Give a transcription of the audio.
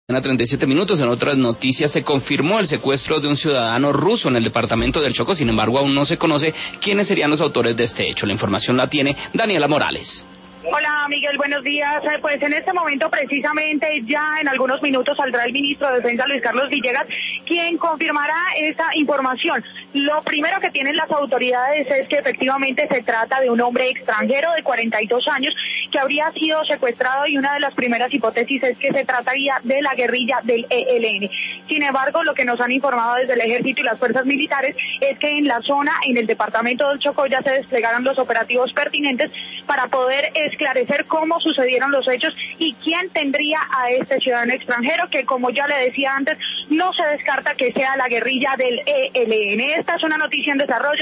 A 37 minutos, en otras noticias, se confirmó el secuestro de un ciudadano ruso en el departamento del Chocó. Sin embargo, aún no se conoce quiénes serían los autores de este hecho. La información la tiene Daniela Morales. Hola Miguel, buenos días. Pues en este momento precisamente ya en algunos minutos saldrá el ministro de Defensa Luis Carlos Villegas, quien confirmará esa información. Lo primero que tienen las autoridades es que efectivamente se trata de un hombre extranjero de 42 años que habría sido secuestrado, y una de las primeras hipótesis es que se trataría de la guerrilla del ELN. Sin embargo, lo que nos han informado desde el ejército y las fuerzas militares es que en la zona, en el departamento del Chocó, ya se desplegaron los operativos pertinentes para poder esclarecer cómo sucedieron los hechos y quién tendría a este ciudadano extranjero, que como ya le decía antes, no se descarta que sea la guerrilla del ELN. Esta es una noticia en desarrollo.